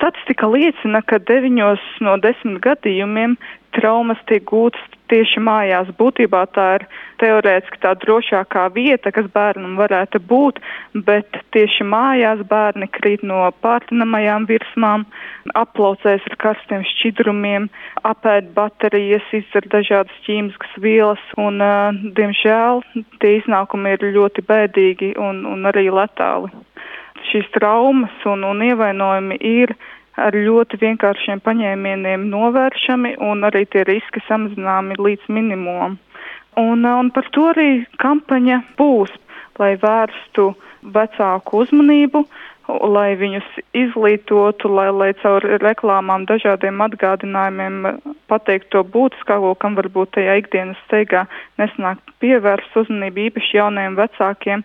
Statistika liecina, ka 9 no 10 gadījumiem traumas tiek gūtas tieši mājās. Būtībā tā ir teorētiski tā drošākā vieta, kas bērnam varētu būt, bet tieši mājās bērni krīt no pārtinamajām virsmām, aplaucēs ar karstiem šķidrumiem, apēd baterijas, izdzer dažādas ķīmiskas vielas un, diemžēl, tie iznākumi ir ļoti bēdīgi un arī letāli. Šīs traumas un ievainojumi ir ar ļoti vienkāršiem paņēmieniem novēršami un arī tie riski samazināmi līdz minimumam. Un par to arī kampaņa būs, lai vērstu vecāku uzmanību, lai viņus izglītotu, lai caur reklāmām dažādiem atgādinājumiem pateikt to būtiskāko, kam varbūt tajā ikdienas steigā nesanāk pievērst uzmanību īpaši jaunajiem vecākiem.